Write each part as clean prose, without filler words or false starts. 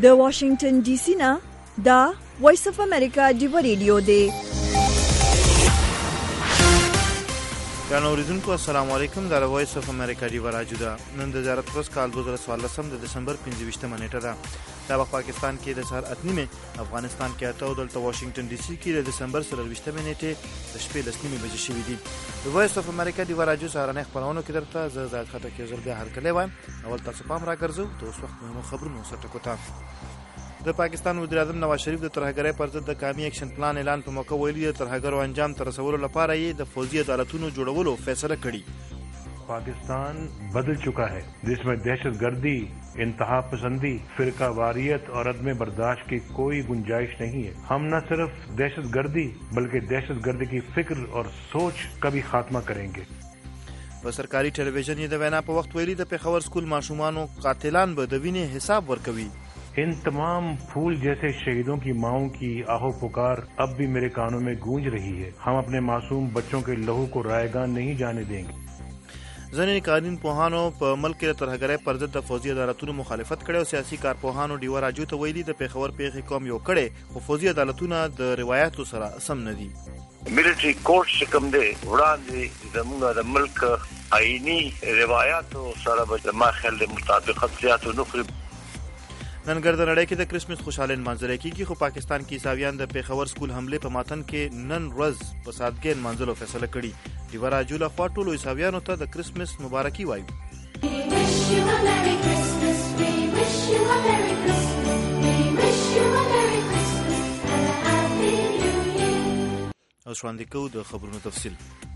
د واشنگټن ډي سي نه دا وایس اف امریکا ډیو ریډیو دی. ګرانو اوریدونکو السلام علیکم. دا وایس اف امریکا ډیو راډیو ده. نن د 2013 کال 2014 د دسمبر 25 نیټه ده. دا په پاکستان کې د سهار 8:30 افغانستان کې 8 او دلته واشنگټن ډي سي کې د دسمبر 23 نیټه د شپې 10:30 بجې شوې دي. د وایس اف امریکا ډیو راډیو سهارنۍ خبرونه کې درته زه خټک یو ځل بیا هرکلی وایم. اول تاسو پام راګرځو د اوس وخت مهمو خبرونو سره ټکوتا. د پاکستان وزیر اعظم نواز شریف د ترهګرۍ پر ضد د قومي اکشن پلان اعلان په موقع ویلي د ترهګرو انجام ته رسولو لپاره یې د فوجي عدالتونو جوړولو فیصله کړې. पाकिस्तान बदल चुका है जिसमें दहशतगर्दी, इंतहा पसंदी, फिरका वारियत और अदम बर्दाश्त की कोई गुंजाइश नहीं है. हम न सिर्फ दहशतगर्दी बल्कि दहशतगर्दी की फिक्र और सोच का भी खात्मा करेंगे. په सरकारी टेलीविजन یې د وینا په وخت ویلي د پېښور سکول ماشومانو قاتلان به د وینې حساب ورکوي. इन तमाम फूल जैसे शहीदों की माओं की आहो पुकार अब भी मेरे कानों में गूंज रही है. हम अपने मासूम बच्चों के लहू को रायगान नहीं जाने देंगे. ځینې قانون پوهانو په ملک کې د ترهګرۍ پر ضد د فوجي عدالتونو مخالفت کړی او سیاسي کارپوهانو ډیوه راډیو ته ویلي د پېښور پیښې کوم یو کړی خو فوجي عدالتونه د روایتو سره سم نه دي. ملټری کورټ چې کوم دی وړاندې زموږ د ملک آئینی روایتو سره به ما خیال د مطابقت زیاتو نه خوري. نن ګرد نړۍ کې د کرسمس خوشحالۍ نمانځل کېږي خو پاکستان کې عیسویان د پېښور سکول حملې په ماتن کې نن ورځ په سادګۍ نمانځلو فیصله کړې. ډیوه راډیو لخوا ټولو عیسویانو ته د کرسمس مبارکي وایو. او شواندې کوو د خبرونو تفصیل.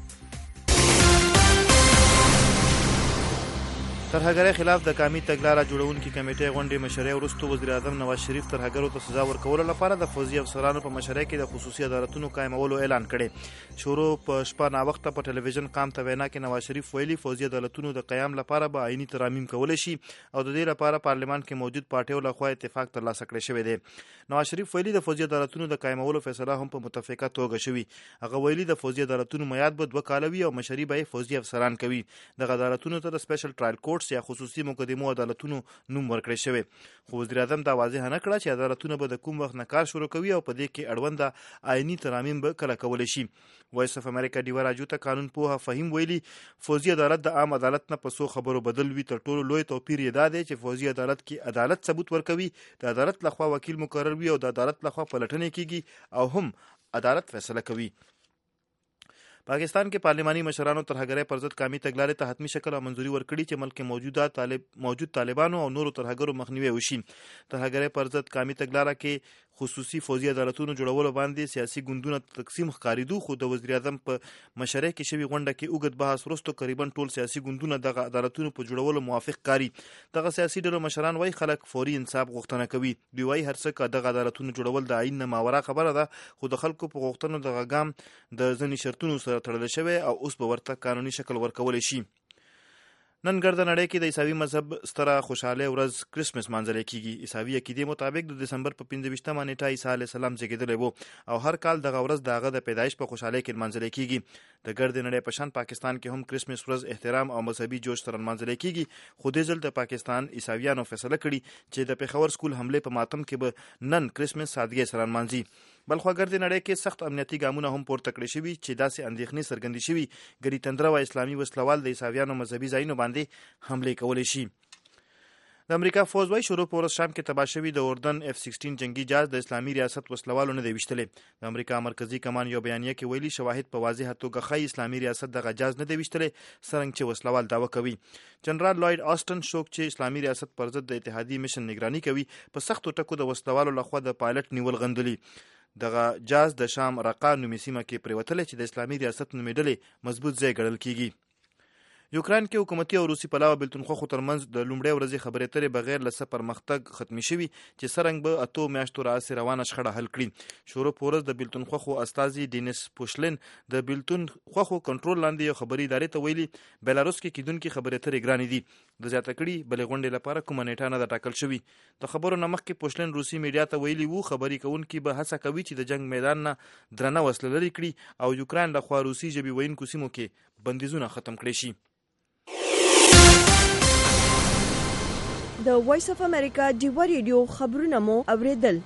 ترهګرۍ خلاف د قومي تګلاره جوړونکي کمیټې غونډې مشرۍ وروسته وزیر اعظم نواز شریف ترهګرو ته سزا ورکولو لپاره د فوجي افسرانو په مشرۍ کې د خصوصي عدالتونو قایمولو اعلان کړی. شروع په شپه ناوخته په ټلویزیون قام ته وینا کې نواز شریف ویلي فوجي عدالتونو د قیام لپاره به آئینی ترامیم کولی شي او د دې لپاره پارلمان کې موجود پارټیو لخوا اتفاق ترلاسه کړی شوی دی. نواز شریف ویلي د فوجي عدالتونو د قایمولو فیصله هم په متفقه توګه شوی. هغه ویلي د فوجي عدالتونو میعاد به 2 کاله وي او مشري به فوجي افسران کوي. د عدالتونو ته د سپیشل ټرایل کورټس یا خصوصي مقدمو عدالتونو نوم ورکړی شوی. خو وزیر اعظم دا واضح نه کړه چې عدالتونه به د کوم وخت نه کار شروع کوي او په دې کې اړونده آئینی ترامیم به کله کولی شي. وایس اف امریکا ډیوه راډیو ته قانون پوه فهیم ویلي فوجي عدالت د عام عدالت نه په څو خبرو بدل وي. تر ټولو لوی توپیر یې دا دی چې فوجي عدالت کې عدالت ثبوت ورکوي، د عدالت لخوا وکیل مقرر وي او د عدالت لخوا پلټنې کیږي او هم عدالت فیصله کوي. پاکستان کې پارلماني مشرانو ترهګرۍ پر ضد قومي تګلارې ته حتمي شکل او منظوري ورکړي چې ملک کې موجود طالبانو او نورو ترهګرو مخنیوي وشي. ترهګرۍ پر ضد قومي تګلاره کې خصوصي فوجي عدالتونو جوړولو باندې سیاسي ګوندونه تقسیم ښکارېدو خو د وزیر اعظم په مشرۍ کې شوي غونډه کې اوږد بحث وروسته قریبا ټول سیاسي ګوندونه دغه عدالتونو په جوړولو موافق کاري. دغه سیاسي ډلو مشران وایي خلک فوري انصاف غوښتنه کوي. دوی وایي هر څه که دغه عدالتونو جوړول د آئین نه ماورا خبره ده خو د خلکو په غوښتنو دغه ګام د ځینې شرطونو سره تړل شوی او اوس به ورته قانوني شکل ورکولی شي. نن ګرد نړۍ کې د عیسوي مذهب ستره خوشحالۍ ورځ کرسمس مانځل کېږي. عیسوي عقیدې مطابق د دسمبر په 25 نیټه عیسی علیه السلام زیږېدلی و او هر کال دغه ورځ د هغه د پیدایش په خوشحالۍ کې لمانځل کېږي. د ګرد نړۍ په شان پاکستان کې هم کرسمس ورځ احترام او مذهبي جوش سره لمانځل کېږي خو دې ځل د پاکستان عیسویانو فیصله کړي چې د پېښور سکول حملې په ماتم کې به نن کرسمس سادګۍ سره لمانځي. بلخوا ګرد نړۍ کې سخت امنیتي ګامونه هم پورته کړی شوي چې داسې اندېښنې څرګندې شوي ګری تندره و اسلامي وسلوال د عیسویانو مذهبي ځایونو باندې حملې کولی شي. د امریکا فوج وايي شروع په ورځ شام کې تباه شوي د اردن F-16 جنگي جهاز د اسلامي ریاست وسلوالو نه دی ویشتلی. د امریکا مرکزی کمان یو بیانیه کې ویلي شواهد په واضحه توګه ښایي اسلامي ریاست دغه جهاز نه دی ویشتلی څرنګه چې وسلوال دعوه کوي. جنرال لوید آسټن شوک چې اسلامي ریاست پر ضد د اتحادیې مشن نگراني کوي په سختو ټکو د وسلوالو لخوا د پایلټ نیول غندلي. دغه جهاز د شام رقا نومي سیمه کې پرېوتلی چې د اسلامي ریاست نومېدلې مضبوط ځای ګڼل کېږي. یوکران کې حکومتي او روسي پلاوه بېلتونخواخو ترمنځ د لومړۍ ورځې خبرې اترې بغیر له څه پرمختګ ختمي شوي چې څرنګه به 8 میاشتو راهیسې روانه شخړه حل کړي. شروع په ورځ د بېلتونخواخو استازي ډینیس پوشلین د بېلتونخواخو کنټرول لاندې یو خبري ادارې ته ویلي بیلاروس کې کیدونکي خبرې اترې ګرانې دي. د زیاته کړي بلې غونډې لپاره کومه نیټه نه ده ټاکل شوې. د خبرو نه مخکې پوشلین روسي میډیا ته ویلي وو خبري کوونکي به هڅه کوي چې د جنگ میدان نه درنه وسله لرې کړي او یوکران لخوا روسي ژبې ویونکو سیمو کې بندیزونه ختم کړي شي. د وایس اف امریکا ډیوا ریډیو خبرونه مو اوریدل.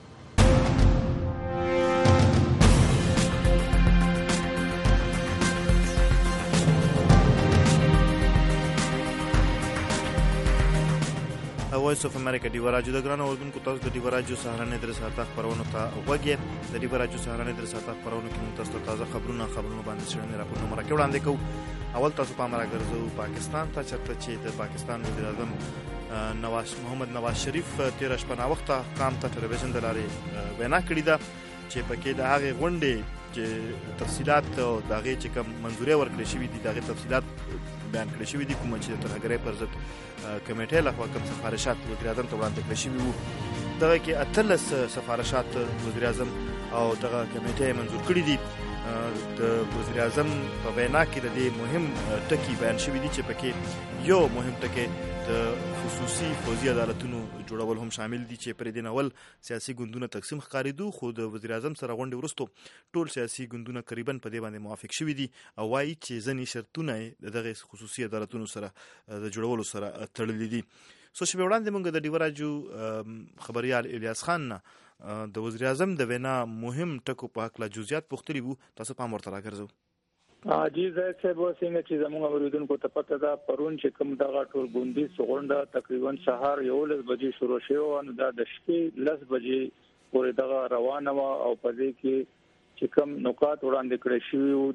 وایس اف امریکا ډیوا راډیو د ګران اوردونکو تاسو د ډیوا راډیو سهارنې درې ساعته خبرونه ته وګورئ. د ډیوا راډیو سهارنې درې ساعته خبرونه کې تاسو ته تازه خبرونه باندې څرګندونه راپورونه مرکه وړاندې کوو. اول تاسو په امر راګرځو پاکستان ته چرته چې د پاکستان وزیر اعظم محمد نواز شریف تیر شپه وخت قام ته ټلویزیون د لارې وینا کړې ده چې پکې د هغه غونډې چې تفصيلات او دغه چې کوم منځوري ورکړې شوې دي دغه تفصيلات بیان کړې شوې دي کوم چې د ترهګرۍ پر ضد کمیټې لخوا کوم سفارشات وزیر اعظم ته وړاندې کړې شوې وو. دغه کې اتلس سفارشات وزیر اعظم او دغه کمیټې منځور کړې دي. د وزیر اعظم په وینا کې د دې مهم ټکی بیان شوی دی چې پکې یو مهم ټکی د خصوصي فوزي عدالتونو جوړول هم شامل دي چې پر دې نول سیاسي ګوندونه تقسیم ښکارېدو، خو د وزیر اعظم سره غونډې وروسته ټول سیاسي ګوندونه تقریبا په دې باندې موافق شوي دي او وایي چې ځینې شرطونه دغه خصوصي عدالتونو سره د جوړولو سره تړلي دي. څو شپې وړاندې موږ د ډیوا راډیو خبریال الیاس خان نه د وزیر اعظم د وینا مهم ټکو په اړه جزئیات پوښتلي وو. تاسو په امر تر راګرځو. جی زه څه به څنګه چې زموږ اوریدونکو ته پته ده پرون چې کوم دغه ټول ګوندي غونډه تقریبا سهار 11 بجې شروع شوه نو دا د شپې 10 بجې پورې دغه روانه و او په دې کې چې کوم نکات وړاندې کړی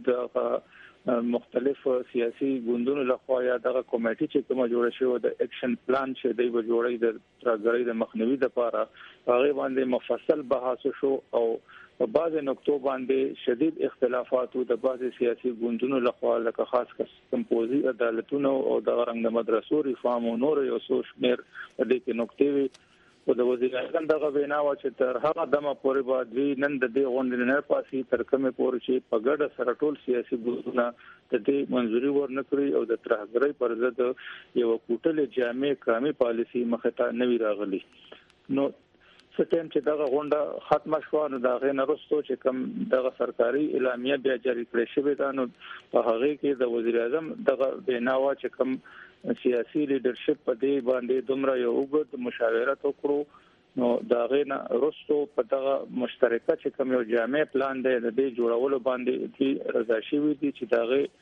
شوی د مختلف سیاسي ګوندونو لخوا یا دغه کمیټې چې کومه جوړه شوې د اکشن پلان چې دی به جوړی د ترهګرۍ د مخنیوي لپاره هغه باندې مفصل بحث شو او په بعض نقطو باندې شدید اختلافات د بعض سیاسي ګوندونو لخوا لکه خاص کم پوزي عدالتونو او د رنګ د مدرسو ریفارم او نور یو څو شمیر د دې نقطې وي او د وزیر اعظم دغه وینا و چې تر هغه دمه پورې بعد نن د دې غونډې نه پاسي تر کومه پورې چې په ګډه سره ټول سیاسي ګوندونه د دې منځوري ورنکړي او د ترهګرۍ پر ضد یو کوټل جامع کامي پالیسي مخه ته نوي راغلي. نو ستیم چې دغه غونډه ختمه شو نو دا غي نرستو چې کوم دغه سرکاري اعلامیه بیا جاری کړې شوې ده نو په هغه کې د وزیر اعظم دغه بناوا چې کوم سیاسي لیډرشپ په دې باندې دومره یو وګړو مشاورت وکړو نو دا غي نرستو په دغه مشترکه چې کوم یو جامع پلان دی د دې جوړولو باندې رضا شوی دي چې دا غي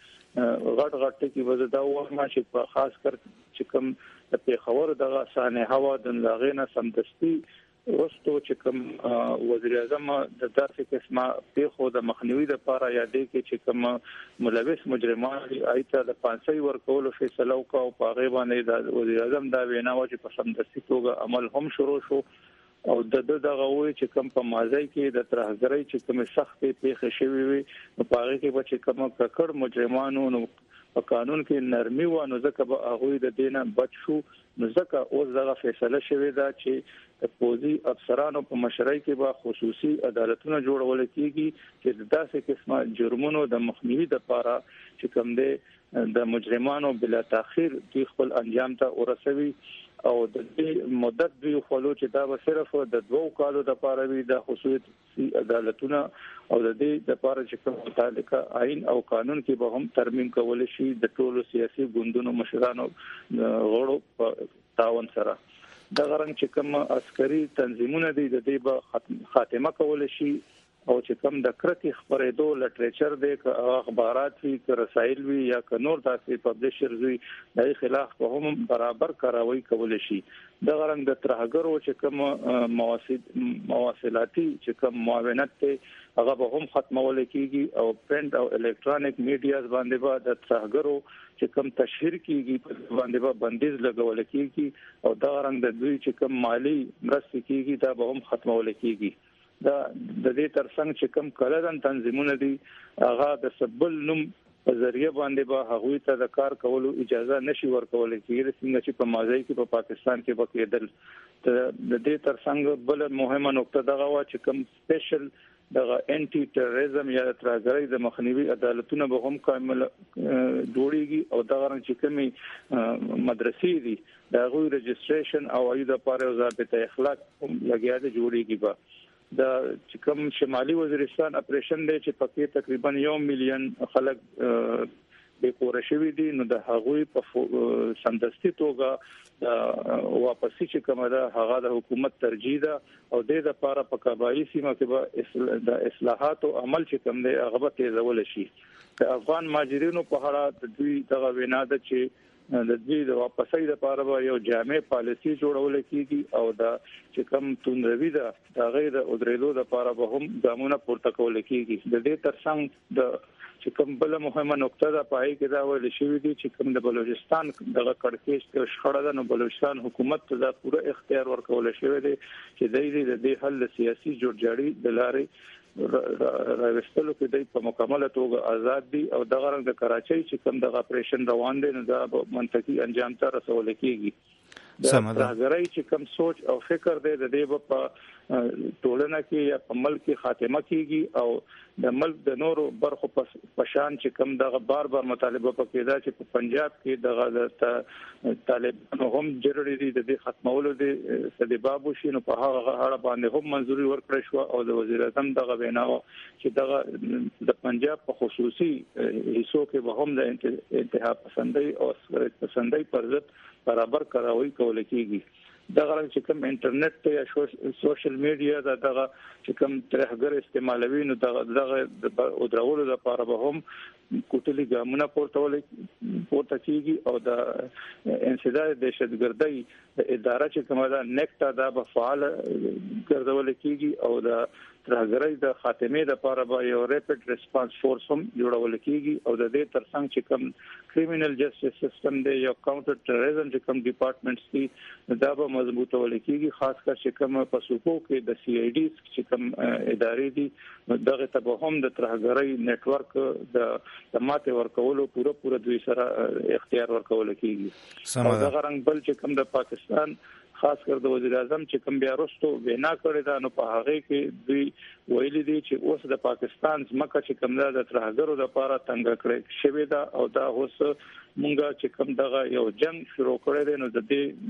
غټ کې وزدا ومه چې په خاص کر چې کوم د پیښور دغه سانحه هوا د لغینه سمدستي وستو چې کوم وزیر اعظم د داسې قسمه پیښو د مخنیوي لپاره یادې کې چې کوم ملوث مجرمان ایته د 500 ورکول فیصله وکاو په غیبه باندې د وزیر اعظم دا وینا و چې په سمدستي توګه عمل هم شروع شو او د دغه وی چې کوم په مازی کې د ترهګرۍ چې کوم سخت پیښې شوي وي په هغه کې چې کوم ککړ مجرمانو نو په قانون کې نرمي و نو ځکه به هغه د دینه بچ شو نو ځکه اوس دغه فیصله شوې ده چې پوزي افسرانو په مشرۍ کې به خصوصي عدالتونه جوړول کیږي چې داسې قسمه جرمونو د مخنیوي لپاره چې کوم دي د مجرمانو بلا تاخير د خپل انجام ته ورسوي او د دې مدت دی خو چې دا به صرف د 2 کالو لپاره وي د خصوصي عدالتونه او د دې لپاره چې کوم متعلقه آئین او قانون کې به هم ترمیم کول شي د ټولو سیاسي ګوندونو مشرانو غړو په تعاون سره د غرنګ چې کوم عسکري تنظیمونه دي د دې به خاتمه کول شي او چې کوم د کرتي خبرېدو لټریچر دی اخبارات وی رسایل وی یا نور داسې پبلشرز وی د خلاف په هم برابر کاروي کول شي د غرنګ د ترهګرو چې کوم مواصلاتي چې کوم معاونت ته هغه به هم ختمول کیږي او پرنٹ او الکترونیک میډیاز باندې به د ترهګرو چې کوم تشهیر کیږي په باندې به بندیز لګول کیږي او دا رنګ د دوی چې کوم مالی مرستې کیږي دا به هم ختمول کیږي. دا د دې ترڅنګ چې کوم کلدن تنظیمونه دي هغه د سبل نوم په ذریعہ باندې به هغوی ته د کار کولو اجازه نشي ورکول کېږي څنګه چې په ماضي کې په پاکستان کې وکیدل. د دې ترڅنګ بل مهمه نقطه دغه وا چې کوم سپیشل دغه انټي ټیرریزم یا ترهګرۍ د مخنیوي عدالتونه به هم کامل جوړیږي او دا غواړي چې کومي مدرسې دي دا غوي رجسټریشن او اېدا لپاره ضابطه اخلاق لګیا دي جوړیږي به د چې کوم شمالي وزیرستان اپریشن دی چې پکې تقریبا 1 میلیون خلک به کور شوی دي نو د هغوی په سمدستي توګه واپسی چې کومه ده هغه د حکومت ترجیح ده او د لپاره په قبایي سیمه کې به د اصلاحات او عمل چې کوم دی هغه به تیزول شي د افغان مهاجرینو په اړه د دوی دغه وینا ده چې د دې د واپسۍ لپاره به یو جامع پالیسي جوړول کیږي او د چې کوم توندروي ده د غیر ودرېدو لپاره به هم ګامونه پورته کول کیږي د دې ترڅنګ د چې کوم بل مهمه نقطه ده پای کې دا ویل شوی دی چې کوم د بلوچستان دغه کړکېچ ته شخړه ده نو بلوچستان حکومت ته دا پوره اختیار ورکول شوی دی چې د دې حل سیاسي جوړجاړي د لارې راوستلو کې د په مکمله توګه آزاد دي او دغه رنګ د کراچۍ چې کوم د اپریشن روان دي نو دا منطقي انجام ته رسول کیږي د راغړی چې کوم سوچ او فکر دی د دې په ټولنه کې یا په ملک کې خاتمه کیږي او د ملک د نورو برخو په شان چې کوم دغه بار مطالبه پکې ده چې په پنجاب کې دغه طالبانو هم جوړې دي د دې ختمولو دي سبب شي نو په هغه اړه باندې هم منځوري ورکړې شو او د وزیر اعظم دغه وینا چې دغه د پنجاب په خصوصي حصو کې به هم د انتها پسندۍ او پسندۍ پر ضد برابر کراوي کول کیږي دغه رنګ چې کوم انټرنیټ ته یا سوشل میډیا دغه چې کوم ترهګر استعمالوي نو دغه او درولو لپاره به هم کوټلي ګامونه پورته کیږي او د انسداد دهشتګردۍ اداره چې کومه ده نیکټا دا به فعال ګرځول کیږي او د ترهګرۍ د خاتمې لپاره به یو ریپډ ریسپانس فورس هم جوړول کیږي او د دې ترڅنګ چې کوم کریمینل جسټس سیستم دی یا کاونټر ټیرریزم چې کوم ډپارټمنټس دي دا به مضبوطول کیږي خاص کر چې کوم په صوبو کې د سی آی ډي چې کوم ادارې دي دغه ته هم د ترهګرۍ نت ورک د ماته ورکولو پوره دوی سره اختیار ورکول کیږي او دغه رنګ بل چې کوم د پاکستان خاص کر د وزیر اعظم چې کوم بیا وروسته وینا کړې ده نو په هغه کې دوی ویلي دي چې اوس د پاکستان ځمکه چې کوم ده د ترهګرو لپاره څنګه کړې شوې ده او دا اوس مونږه چې کوم دغه یو جنگ شروع کړی دی نو د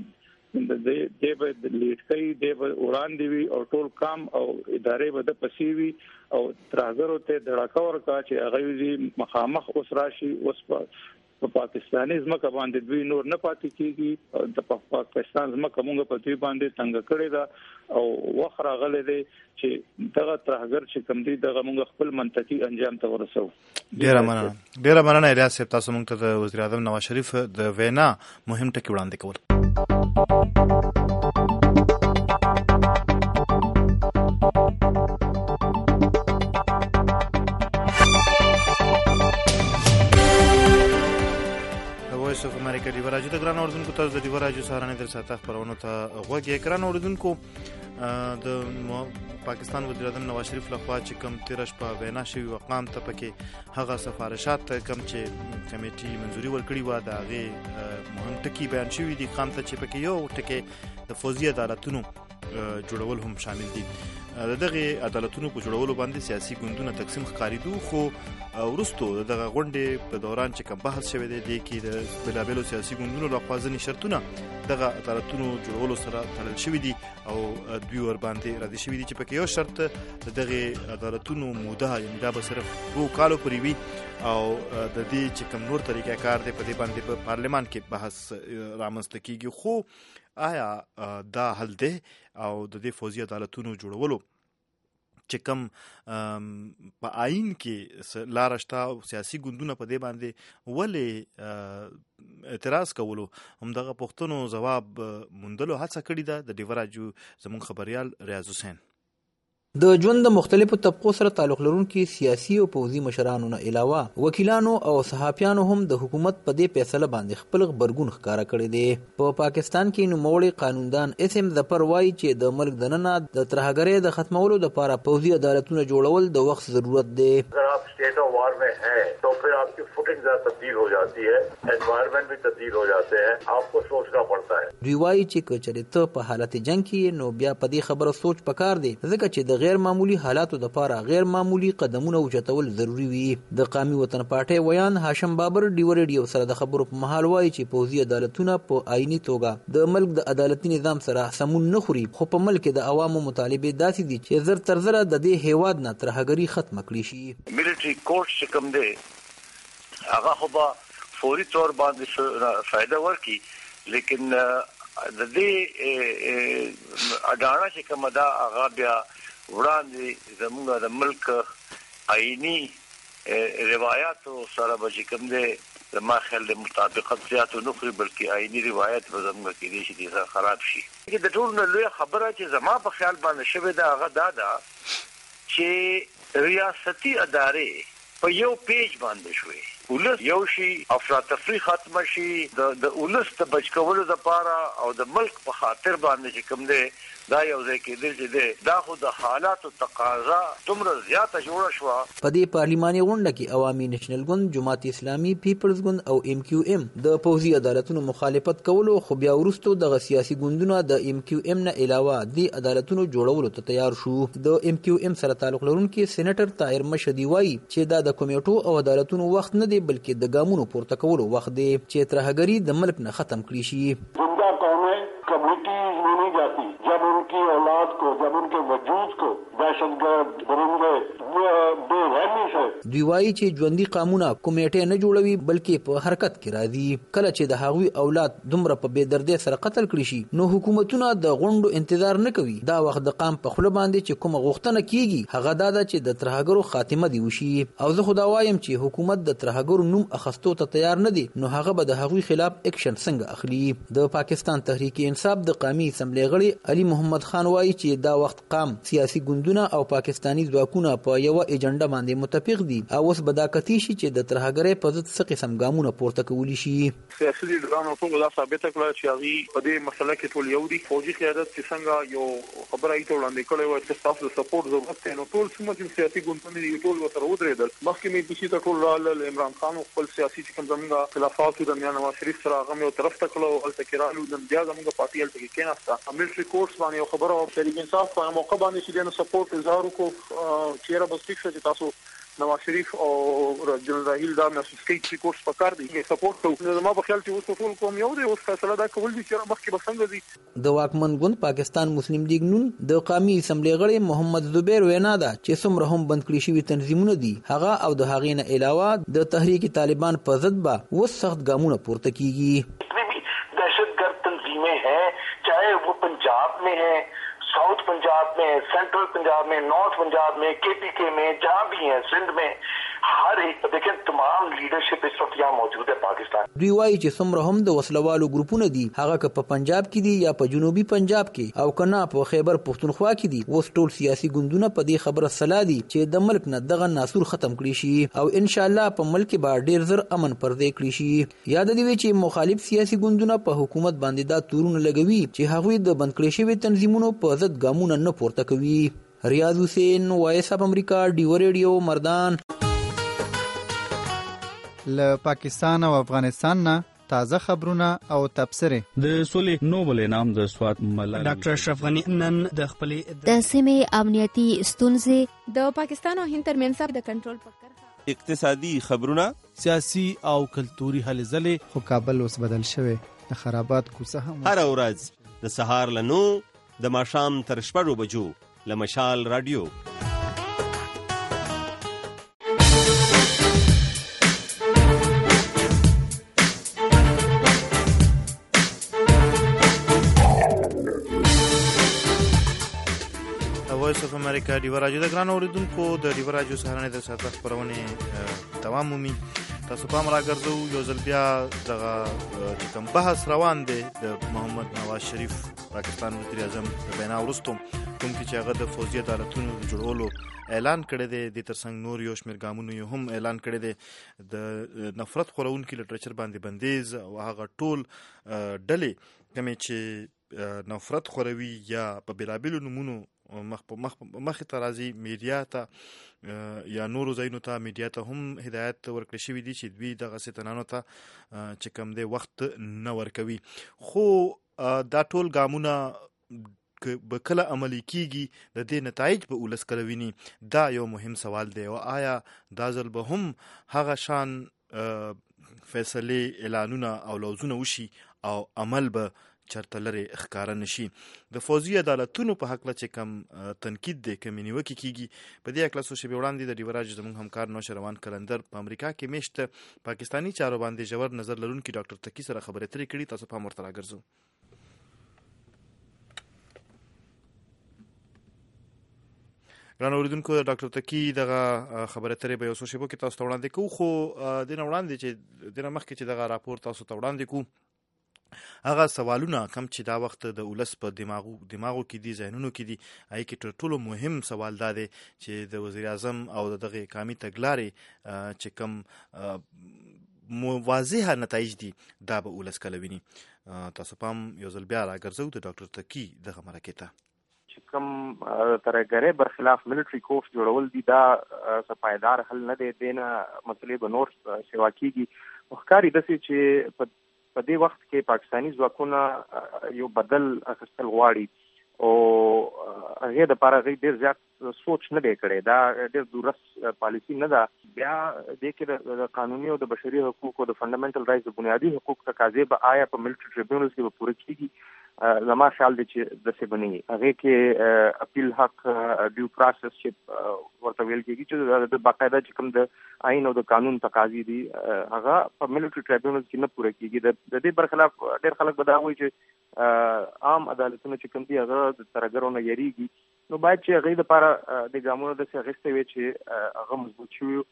دې به د لیډکۍ د وړاندې وي او ټول کام او ادارې به د پسیوي او ترهګرو ته دړکا ورکا چې هغه دې مخامخ اوس راشي اوس په پاکستاني ځمکه باندې دوی نور نه پاتې کیږي د پاکستان ځمکه موږ په دوی باندې څنګه کړی دا او وخت راغلی دی چې دغه ترهګر چې کوم دی دغه موږ خپل منطقي انجام ته ورسو. ډیره مننه ریاض صاحب تاسو موږ ته د وزیر اعظم نواز شریف د وینا مهم ټکی وړاندې کول. وایس اف امریکا دی ورجو د ګران اوردونکو تاسو د دی ورجو سهارنه در ساته خبرونه ته غوږی ګران اوردونکو د پاکستان وزیر اعظم نواز شریف لخوا چې کوم تیرش په وینا شوی وقام ته پکې هغه سفارشات کوم چې کمیټي منځوري ورکړي و دا غي مهم ټکی بیان شوی دي خام ته چې پکې یو ټکی د فوزي عدالتونو جوړول هم شامل دي. دغه عدالتونو په جوړولو باندې سیاسي ګوندونه تقسیم ښکاریدو خو ورستو دغه غونډې په دوران چې کوم بحث شوی دی د کې د بلابلو سیاسي ګوندونو لخوا ځنې شرطونه دغه عدالتونو جوړولو سره تړل شوی دي او دوی ور باندې راځي شوی دي چې پکې یو شرط دغه عدالتونو موده یعنی دا به صرف 2 کالو پورې وي او د دې چې کوم نور طریقې کار دی په دې باندې په پارلمان کې بحث رامنځته کیږي خو آیا دا حل دی او د دې فوزي عدالتونو جوړولو چې کوم په آئین کې لارشته سیاسي ګوندونه په دې باندې ولې اعتراض کولو هم دغه پښتنو جواب موندلو هڅه کړې ده د دیوراجو زمون خبريال ریاض حسین. د ژوند د مختلفو طبقو سره تعلق لرونکي سیاسي او پوځي مشرانو نه علاوه وکیلانو او صحافیانو هم د حکومت په دې فیصله باندې خپل غبرګون ښکارا کړی دی. په پاکستان کې نوموړی قانوندان اسم ظفر وایي چې د ملک دننه د ترهګرۍ د ختمولو لپاره پوځي عدالتونه جوړول د وخت ضرورت دی. اگر آپ اسٹیٹ آف وار میں ہیں تو پھر آپ کی فوٹنگ زیادہ تبدیل ہو جاتی ہے, انوائرمنٹ بھی تبدیل ہو جاتے ہیں, آپ کو سوچنا پڑتا ہے. دوی وایي چې کچره ته په حالت جنگ کې نو بیا په دې خبره سوچ پکار دی ځکه چې د غیر معمولی حالاتو لپاره غیر معمولی قدمونه اوچتول ضروری وي. د قومي وطن پارټي ویان هاشم بابر ډیو ریډیو سره د خبرو په محل وایي چې پوځي عدالتونه په آئینی توګه د ملک د عدالتي نظام سره سمون نه خوري خو په ملک د عوامو مطالبه داسې دي چې زر تر زره د دې هیواد نه ترهګری ختم کړي شي. ملټری کورټ چې کوم دی هغه خو به فوري طور باندې فائدہ ورکړي، لیکن د دې اډانه چې کومه دا هغه بیا وړاندې زموږ د ملک آئینی روایتو سره به چې کوم دی زما خیال د مطابقت زیات نه خوري، بلکې آئینی روایت به زموږ کېدای شي ډېر خراب شي. د ټولو نه لویه خبره چې زما په خیال باندې شوې ده هغه دا ده چې ریاستي ادارې په یو پیج باندې شوې، ولس یو شي، افراطفری ختم شي، د ولس د بچ کولو لپاره او د ملک په خاطر باندې چې کوم دی دا یو ځای کېدل چې دی دا خو د حالاتو تقاضا دومره زیاته جوړه شوه. په دې پارلیماني غونډه کې عوامي نېشنل ګوند، جماعت اسلامي، پیپلز ګوند او ام کیو ام د پوځي عدالتونو مخالفت کولو، خو بیا وروسته دغه سیاسي ګوندونه د ام کیو ام نه علاوه د عدالتونو جوړولو ته تیار شو. د ام کیو ام سره تعلق لرونکي سېنیټر طاهر مشهدي وایي چې دا د کمیټو او عدالتونو وخت نه دی، بلکې د ګامونو پورته کولو وخت دی چې ترهګري د ملک نه ختم کړي شي. कम्युनिटीज में नहीं जाती, जब उनकी औलाद को, जब उनके वजूद को दहशतगर्द दरिंदे बेरहमी से دوی وایي چې ژوندي قانونه کمیټې نه جوړوي بلکې په حرکت کې راځي. کله چې د هغوی اولاد دومره په بې دردۍ سره قتل کړي شي نو حکومتونه د غونډو انتظار نه کوي. دا وخت د قام په خوله باندې چې کومه غوښتنه کیږي هغه دا ده چې د ترهګرو خاتمه دی وشي. او زه خو دا وایم چې حکومت د ترهګرو نوم اخستو ته تیار نه دی نو هغه به د هغوی خلاف اکشن څنګه اخلي. د پاکستان تحریک انصاف د قومي اسمبلی غړي علي محمد خان وایي چې دا وخت قام، سیاسي ګوندونه او پاکستاني ځواکونه په یو ایجنډا باندې متفق دي او اوس به دا کتی شي چې د ترهګرۍ په ضد څه قسم ګامونه پورته کولی شي. سیاسي لیډرانو ټول دا ثابت کړل چې هغه په دې مسله کې ټول یو دي. فوجي قیادت چې څنګه یو خبره ایته وړاندې کړې و چې تاسو د سپورټ ضرورت دی، نو ټول څومره سیاسي ګوندونه دي ټول ورته ودرېدل. مخکې مې چې ته ټول رال عمران خان خپل سیاسي چې کوم زموږ خلافات د میاں نواز شریف سره هغه یو طرف ته کړو، الته کې رالو د بیا زموږ پارټي الته کې کېناسته ملټري کورس باندې یو خبره او تحریک انصاف په موقع باندې چې د سپورټ اظهار وکړو چیرې بس ټیک چې تاسو نواز شریف او جنرال راهیل دا مسسټي کورس پکار دی سپورټ کوو. نو ما په خیال چې اوس ټول کوم یو دی، اوس فیصله دا کول دي چې مخکې به څنګه دي. د واکمن ګوند پاکستان مسلم لیگ نون د قومي اسمبلی غړي محمد زبیر وینا ده چې څومره هم بند کړي شوي تنظیمونه دي هغه او د هغې نه علاوه د تحریک طالبان په ضد به اوس سخت ګامونه پورته کیږي. दहशतगर्द तंजीमें हैं, चाहे वो पंजाब में है, साउथ पंजाब में, सेंट्रल पंजाब में, नॉर्थ पंजाब में, KPK में, जहाँ भी है, सिंध में, हर एक देखें तमाम लीडरशिप इस वक्त यहाँ मौजूद है पाकिस्तान. دوی وایي چې څومره هم د وسلوالو ګروپونه دي هغه که په پنجاب کې دي یا په جنوبي پنجاب کې او که نه په خیبر پښتونخوا کې دي، اوس ټول سیاسي ګوندونه په دې خبره سلا دي چې د ملک نه دغه ناسور ختم کړي شي او ان شاء الله په ملک کې به ډیر زر امن پردې کړي شي. یاد دی چې مخالف سیاسي ګوندونه په حکومت باندې دا تورونه لګوي چې هغوی د بند کړي شوي تنظیمونو په ضد ګامونه نه پورته کوي. ریاض حسین، وایس اف امریکا، ډیو ریډیو، مردان. له پاکستان او افغانستان نه تازه خبرونه او تبصره. د سولې نوبل انعام د سوات ملالۍ ډاکټر اشرف غنی نن د خپلې د سیمې امنیتي ستونزې، د پاکستان او هند ترمنځ د کنټرول فکر، اقتصادي خبرونه، سیاسي او کلتوري هلې ځلې. خو کابل اوس بدل شوی، د خرابات کوڅه هم هر ورځ د سهار له 9 د ماښام تر 6 بجو له مشال رادیو. وایس اف امریکا ډیو راډیو د ګران اوریدونکو د ډیو راډیو سهارنې د ساعت خبرونه دوام مومي. تاسو پام راګرځو یو ځل بیا دغه کوم بحث روان دی د محمد نواز شریف پاکستان وزیر اعظم د بینا وروسته کوم چې هغه د فوجي عدالتونو جوړولو اعلان کړی دی. د ترڅنګ نور یو شمېر ګامونه هم اعلان کړی دی. د نفرت خورونکي لټرچر باندې بندیز او هغه ټول ډلې کومې چې نفرت خوروي یا په بېلابېلو نومونو مخې ته راځي میډیا ته یا نورو ځایونو ته میډیا ته هم هدایت ورکړی شوي دي چې دوی دغسې تنانو ته چې کوم دی وخت نه ورکوي. خو دا ټول ګامونه به کله عملي کیږي د دې نتایج به ولس کله ویني، دا یو مهم سوال دی. او آیا دا ځل به هم هغه شان فیصلې اعلانونه او لوزونه وشي او عمل به چرته لري ښکاره نشي. د فوزي عدالتونو په حق چې کم تنقید دی کمی نیوکې کیږي په دې اکلا څو شپې وړاندې د ډیوراج زموږ همکار نوشروان کلندر په امریکا کې میشت پاکستانی چارو باندې ژور نظر لرونکي ډاکټر تقی سره خبرې اترې کړي. تاسو پام ورته راګرځو. ګران اوریدونکو ډاکټر تقی دغه خبرې اترې به یو څو شیبو کې تاسو ته وړاندې کوو، خو دینه وړاندې چې دینه مخکې چې دغه راپور تاسو ته وړاندې کوو هغه سوالونه کم چې دا وخت د ولس په دماغو کې دي، ذهنونو کې دي، هغې کې تر ټولو مهم سوال دا دی چې د وزیر اعظم او د دغه قامي تګلارې چې کم واضحه نتایج دي دا به ولس کله ویني. تاسو پام یو ځل بیا راګرځو د ډاکټر تقی دغه مرکې ته. چې کوم ترهګرۍ برخلاف ملټري کورس جوړول دي دا څه پایدار حل نه دی، دینه مسلې به نور سیوا کیږي. ښکاري داسې چې په دې وخت کې پاکستاني ځواکونه یو بدل اخیستل غواړي او هغې دپاره هغوی ډېر زیات سوچ نه دی کړی، دا ډېر دورس پالیسي نه ده. بیا دې کې د قانوني او د بشري حقوقو د فنډامنټل رایټس د بنیادي حقوق تقاضې به آیا په ملټري ټریبیونلز کې به پوره کیږي؟ زما خیال دی چې داسې به نه وي. هغې کې اپیل حق، ډیو پروسس چې ورته ویل کېږي چې د باقاعده چې کوم د آئین او د قانون تقاضې دي هغه په ملټري ټریبیونلز کې نه پوره کېږي. د دې برخلاف ډېر خلک به دا وایي چې عام عدالتونه چې کوم دي هغه د ترهګرو نه یریږي، نو باید چې هغوی دپاره د ګامونه داسې اخیستی وي چې هغه مضبوط شوي.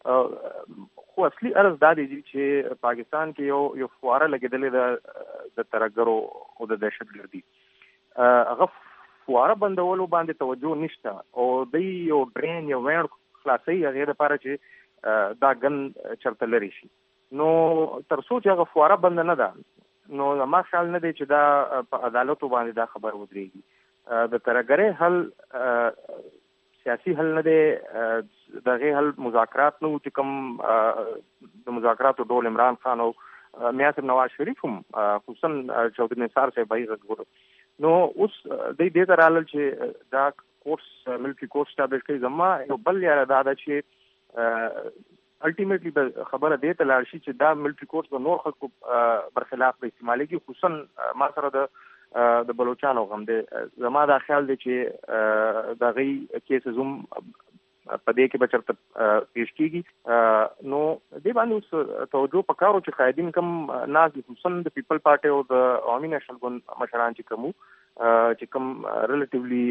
خو اصلي عرض دا دی چې پاکستان کې یو فواره لګېدلې ده د ترهګرو او د دهشتګردي. هغه فواره بندولو باندې توجه نشته او دوی یو ډرین یو ویڼ خلاصوي هغې دپاره چې دا ګن چرته لرې شي. نو تر څو چې هغه فواره بنده نه ده نو زما خیال نه دی چې دا په عدالتو باندې دا خبر ودرېږي. د ترهګرۍ حل سیاسي حل نه دی، د هغې حل مذاکرات نه و چې کوم د مذاکراتو ډول عمران خان او میا صاحب نواز شریف هم خصوصا چودھری نثار صاحب هغې غږ وکړو. نو اوس دوی دې ته رالل چې دا کورس ملټري کورس اسټابلیش کوي. زما یو بل یاره دا ده چې الټیمیټلی به خبره دې ته لاړ شي چې دا ملټري کورس به نور خلکو برخلاف به استعمالېږي، خصوصا ما سره د بلوچانو غم دی. زما دا خیال دی چې د هغوی کیسز هم په دې کې به چېرته پیش کېږي. نو دې باندې اوس توجه پکار و چې قایدین کوم ناست دي، خصوصا د پیپل پارټۍ او د عوامي نیشنل ګوند مشران چې کوم چې کوم ریلیټیولی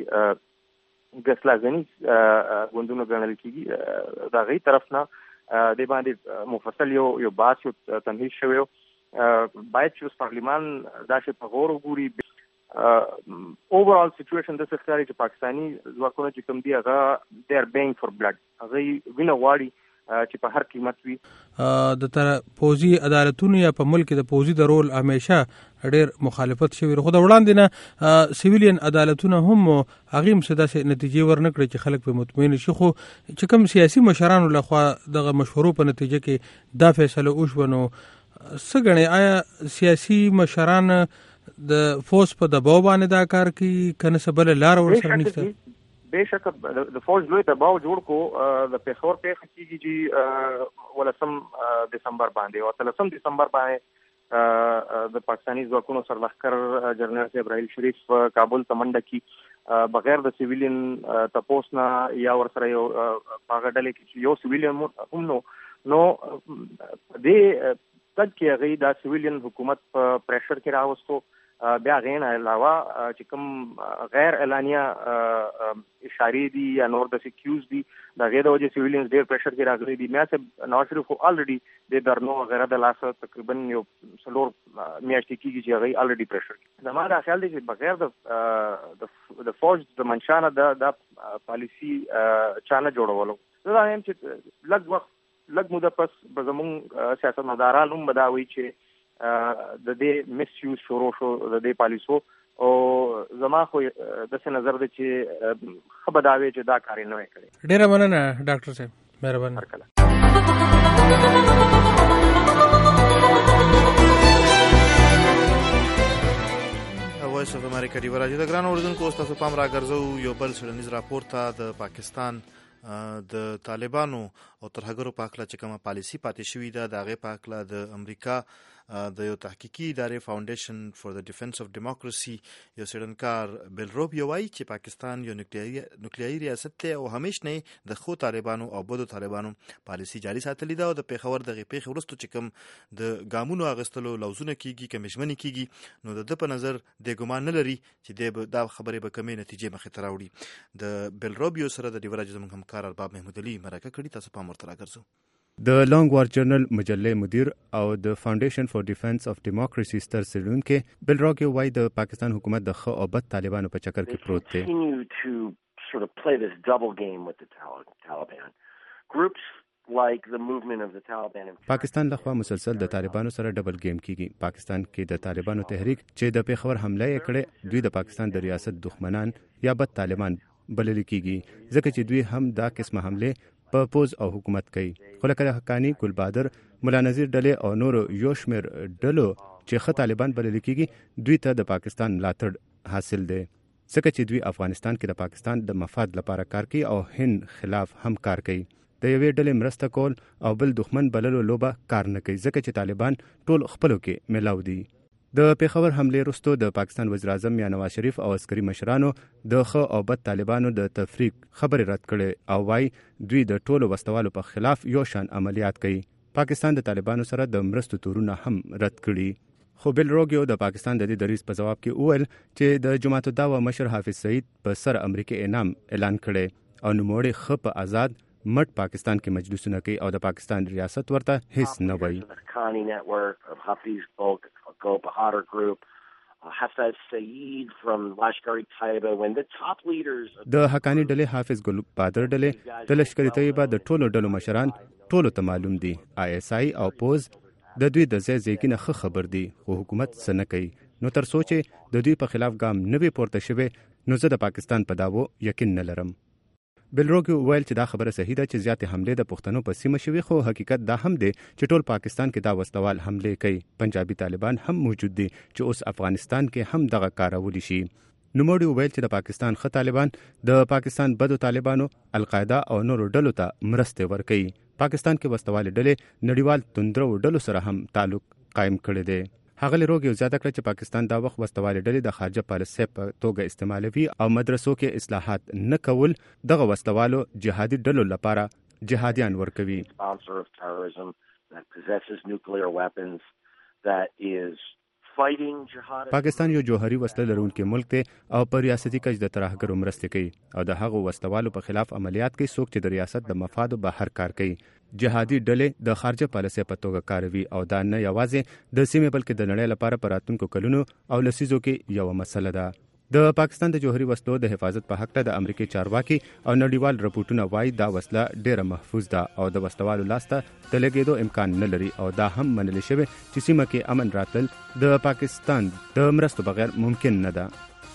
ګسلازني ګوندونه ګڼل کېږي، د هغوی طرف نه دې باندې مفصل یو بحث یو تمهید شوی و. باید چې اوس پارلیمان دا شی په غور وګوري. اوورال سچویشن داسې ښکاري چې پاکستاني ځواکونه چې کوم دي هغه دې ار بیینګ فور بلډ، هغوی وینه غواړي چې په هر قیمت وي. د پوځي عدالتونو یا په ملک د پوځي د رول همیشه ډېر مخالفت شوی، خو د وړاندې نه سیویلین عدالتونه هم هغې هم څه داسې نتیجې ورنه کړې چې خلک پرې مطمئن شي. خو چې کوم سیاسي مشرانو لخوا دغه مشورو په نتیجه کې دا فیصله وشوه، نو څه ګڼې آیا سیاسي مشران د فوج په دباو باندې دا کار کوي که نه څه بله لاره ورسره نشته؟ بېشکه د فوج لوی دباو جوړ کو. د پېښور پېښه کېږي چې 18 دسمبر باندې او 13 دسمبر باندې د پاکستاني ځواکونو سرلښکر جنرال صاحب راحیل شریف کابل ته منډه کړي بغیر د سیویلین تپوس نه یا ورسره یو په هغه ډلې کې چې یو سیویلین هم نو دې تد کې هغوی دا سیویلین حکومت په پریشر کې راوستو. بیا هغې نه علاوه چې کوم غیر اعلانیه اشارې دي یا نور داسې کیوز دي د هغې د وجې سیویلینز ډېر پریشر کې راغلي دي. میا صاحب نواز شریف خو الریډي د درنو وغیره د لاسه تقریبا یو 4 میاشتې کېږي چې هغوی الریډي پریشر کې. زما دا خیال دی چې بغیر د فوج د منشا نه دا پالیسي چا نه جوړولو. زه دا وایم چې لږ موده پس به زموږ سیاستمداران هم به دا وایي چې د دې مس یوز شروع شو د دې پالیسو، او زما خو داسې نظر دی چې ښه به دا وي چې دا کار یې نه وی کړی. ډېره مننه ډاکټر صاحب، مهرباني. وایس اف امریکا ډیوراج د ګران اوریدونکو اوس تاسو پام راګرځو یو بل څېړنیز راپور ته. د پاکستان د طالبانو او ترهګرو په هکله چې کومه پالیسي پاتې شوې ده د هغې په هکله د امریکا د یو تحقیقي ادارې فاونډیشن فور د ډیفنس اف ډیموکراسي یو څېړنکار بیل روبیو وایي چې پاکستان یو نوکلیایي ریاست دی او همیش نه د خو طالبانو او بدو طالبانو پالیسي جاري ساتلې ده او د پیښور دغه پیښې وروسته چې کوم د ګامونو اغستلو لوزونه کیږي کمیشمنې کیږي نو د په نظر د ګمان نه لري چې دا خبرې به کمې نتیجې مخې ته راوړي. د بیل روبیو سره د ډیوراجو زموږ همکار ارباب محمود علي مرکه کړي، تاسو پام ورته راګرځو. د لانګ وار جرنل مجلې مدیر او د فاونډیشن فور ډیفنس اف ډیموکراسي ستر څېړونکی بیل روبیو وایي د پاکستان حکومت د ښه او بد طالبانو په چکر کې پروت دی. پاکستان لخوا مسلسل د طالبانو سره ډبل گیم کیږي. پاکستان کې د طالبانو تحریک چې د پیښور حمله یې کړې دوی د پاکستان د ریاست دښمنان یا بد طالبان بلل کیږي ځکه چې دوی هم دا قسمه حمله په پوز او حکومت کوي. خو لکه حقانی، ګلبادر، مولا نذیر ډلې او نور یو شمېر ډلو چې ښه طالبان بلل کیږي دوی ته د پاکستان ملاتړ حاصل دی ځکه چې دوی افغانستان کې د پاکستان د مفاد لپاره کار کوي او هند خلاف هم کار کوي. د یوې ډلې مرسته کول او بل دښمن بللو لوبه کار نه کوي ځکه چې طالبان ټول خپلو کې ملاو دي. د پیښور حملې وروسته د پاکستان وزیر اعظم یا نواز شریف او عسکري مشرانو د ښه او بد طالبانو د تفریق خبرې رد کړې او وايي دوی د ټولو وسوالو په خلاف یو شان عملیات کوي. پاکستان د طالبانو سره د مرستو تورونه هم رد کړي. خو بیل روبیو د پاکستان د دې دریځ په جواب کې وویل چې د جماعت الدعوه مشر حافظ سعید په سر امریکای انعام اعلان کړي او نوموړي ښه په آزاد مټ پاکستان کې مجلسونه کوي او د پاکستان ریاست ورته هیڅ نه وایي. د حقانی ډلې حافظ ګلبادر ډلې د لشکري طیبه د ټولو ډلو مشران ټولو ته معلوم دي. ISI او پوز د دوی د ځای ځایګي نه خبر دي خو حکومت څه نه کوي. نو تر څو چې د دوی په خلاف ګام نه وي پورته شوی نو زه د پاکستان په داوو یقین نه لرم. بیل روبیو ویل چې دا خبره صحیح ده چې زیاتې حملې د پښتنو په سیمه شوي خو حقیقت دا هم دی چې ټول پاکستان کې دا وسلوال حملې کوي. پنجابي طالبان هم موجود دي چې اوس افغانستان کې هم دغه کارولی شي. نوموړي ویل چې د پاکستان ښه طالبان د پاکستان بدو طالبانو القاعده او نورو ډلو ته مرستې ورکوي. پاکستان کې وسلوالې ډلې نړیوال توندرو ډلو سره هم تعلق قایم کړی دی. هغه روبیو زیاته کړه چې پاکستان دا وخت وسلوالې ډلې د خارجه پالیسۍ په توګه استعمالوي او مدرسو کې اصلاحات نه کول دغه وسلوالو جهادي ډلو لپاره جهادیان ورکوي. پاکستان یو جوهري وسله لرونکی ملک دی او په ریاستي کچ د ترهګرو مرستې کوي او د هغو وسلوالو په خلاف عملیات کوي څوک چې د ریاست د مفادو بهر کار کوي. جهادي ډلې د خارجه پالیسۍ په توګه کاروي او دا نه یوازې د سیمې بلکې د نړۍ لپاره په راتلونکو کلونو او لسیزو کې یوه مسله ده. د پاکستان د جوهري وسلو د حفاظت په حق ته د امریکای چارواکي او نړیوال رپورټونه وایي دا وسله ډیره محفوظ ده او د وسلوالو لاسته د لګېدو امکان نه لري او دا هم منل شوی چې سیمه کې امن راتلل د پاکستان د مرستو بغیر ممکن نه ده.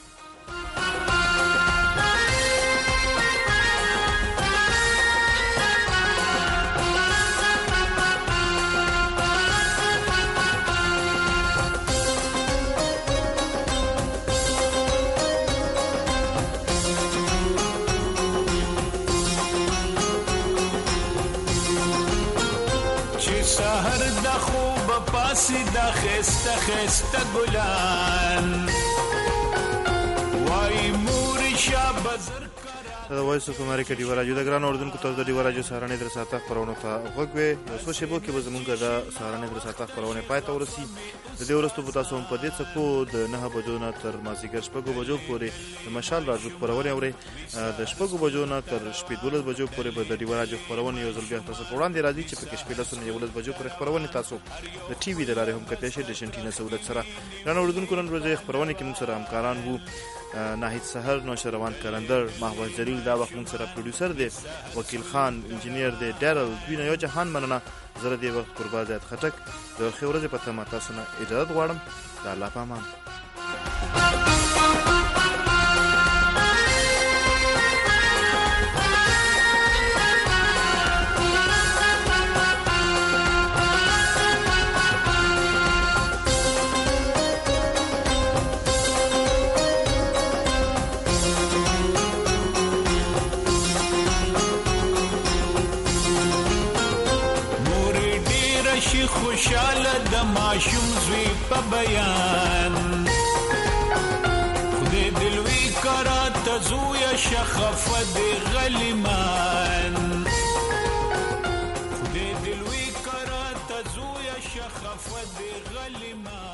دا خسته خسته ګلان وای مور شاه بزر د وایس اف امریکا ډیو راجو د ګران اردوونکو ته د ډیو راجو سهارنې در ساته خبرونه ته وګوي یو څه شی بو کې به زمونږ د سهارنې در ساته خبرونه پای ته ورسی. د دې ورستو په تاسو په دې څخه د 9 بجو نه تر مازیګر 6 بجو پورې د مشال راجو خبرونه اوري. د 6 بجو نه تر 12 بجو پورې به د ډیو راجو خبرونه یو ځل بیا تاسو وړاندې راځي چې په کې 12 بجو پورې خبرونه تاسو د ټي وي د لارې هم کته شي د شنټینه سہولت سره ګران اردوونکو نن ورځې خبرونه کې موږ سره همکاران وو. ناهید سحر نوشروان کرندر محمد جلیل دا وخت موږ سره پروډوسر دی وکیل خان انجینیر دی ډارل دوی نه یو جهان مننه زره دی وخت قربان زیات خټک د خبرې په تمه تاسو نه اجازه غواړم. د الله په امان. خوشاله د ما ماشوم زوی په بیان خدای دلوي کرا تزویا شخف د غلیمان